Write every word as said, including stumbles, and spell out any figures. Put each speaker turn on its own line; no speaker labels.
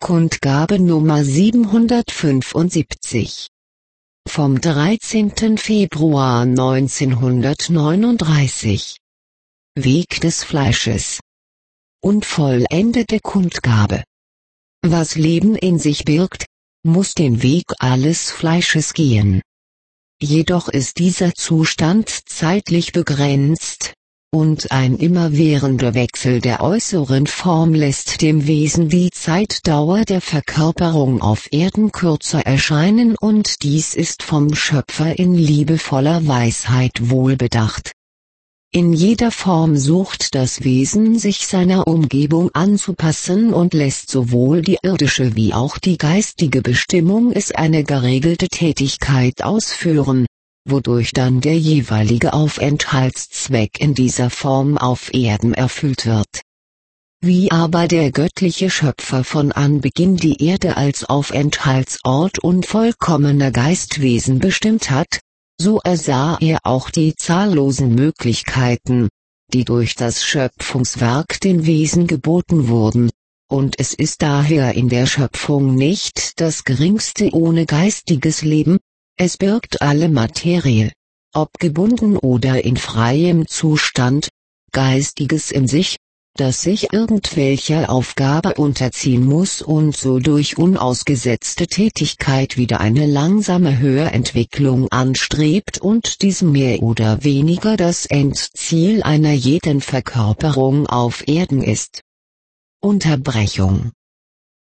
Kundgabe Nummer siebenhundertfünfundsiebzig. Vom dreizehnten Februar neunzehnhundertneununddreißig. Weg des Fleisches. Unvollendete Kundgabe. Was Leben in sich birgt, muss den Weg alles Fleisches gehen. Jedoch ist dieser Zustand zeitlich begrenzt, und ein immerwährender Wechsel der äußeren Form lässt dem Wesen die Zeitdauer der Verkörperung auf Erden kürzer erscheinen, und dies ist vom Schöpfer in liebevoller Weisheit wohlbedacht. In jeder Form sucht das Wesen sich seiner Umgebung anzupassen und lässt sowohl die irdische wie auch die geistige Bestimmung es eine geregelte Tätigkeit ausführen, wodurch dann der jeweilige Aufenthaltszweck in dieser Form auf Erden erfüllt wird. Wie aber der göttliche Schöpfer von Anbeginn die Erde als Aufenthaltsort unvollkommener Geistwesen bestimmt hat, so ersah er auch die zahllosen Möglichkeiten, die durch das Schöpfungswerk den Wesen geboten wurden, und es ist daher in der Schöpfung nicht das geringste ohne geistiges Leben. Es birgt alle Materie, ob gebunden oder in freiem Zustand, Geistiges in sich, das sich irgendwelcher Aufgabe unterziehen muss und so durch unausgesetzte Tätigkeit wieder eine langsame Höherentwicklung anstrebt und diesem mehr oder weniger das Endziel einer jeden Verkörperung auf Erden ist. Unterbrechung.